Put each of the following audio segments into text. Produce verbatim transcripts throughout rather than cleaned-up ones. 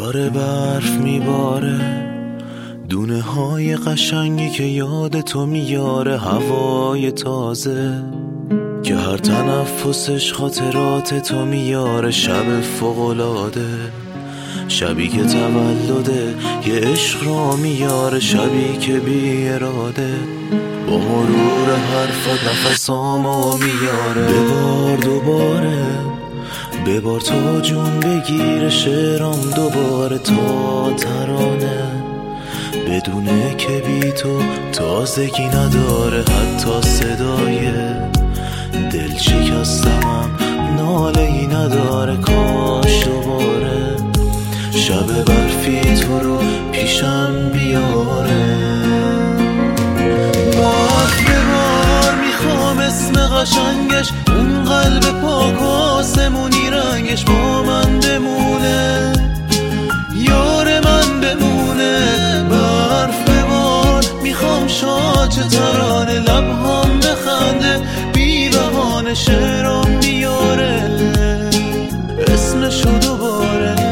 داره برف میباره، دونه های قشنگی که یاد تو میاره، هوای تازه که هر تنفسش خاطرات تو میاره، شب فوق‌العاده، شبی که تولده یه عشق رو میاره، شبی که بی اراده با مرور حرفت نفسامو میاره. ببار دوباره، ببار تا جون بگیره شعرام دوباره، تا ترانه بدونه که بی تو تازگی نداره، حتی صدای دل شکستمم ناله ای نداره. کاش دوباره شب برفی تو رو پیشم بیاره. برف ببار میخوام اسم قشنگش، اون قلب پاک و آسمونی رنگش با من بمونه، یار من بمونه. برف ببار میخوام شاچ ترانه، لبهام بخنده بی بهانه، شعرام میاره اسمشو دوباره.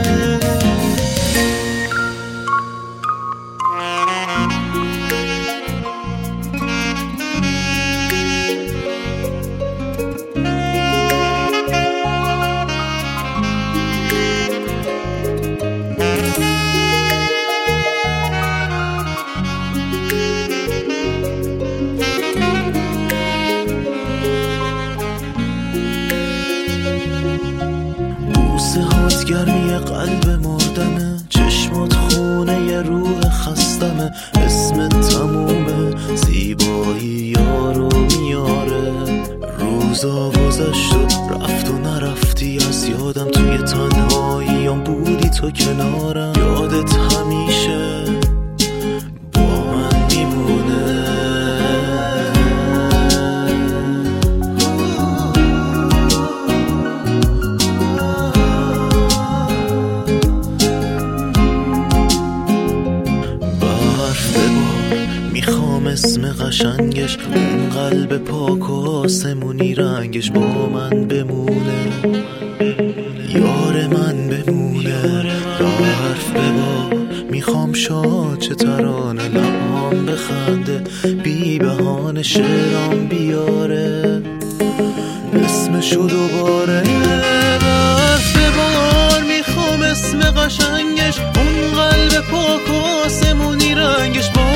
بوسه هات گرمی قلب مردمه، چشمات خونه ی روح خستمه، اسم تمومه زیبایی یارو میاره. روزا گذشت و رفت و نرفتی از یادم، توی تنهاییام بودی تو کنارم، یادت همیشه با من میمونه. میخوام اسم قشنگش، اون قلب پاک و آسمونی رنگش با من بمونه، یار من بمونه. برف ببار میخوام شاچ ترانه، لبهام بخنده بی بهانه، شعرام بیاره اسمشو دوباره. برف ببار میخوام اسم قشنگش، اون قلب پاک و آسمونی رنگش با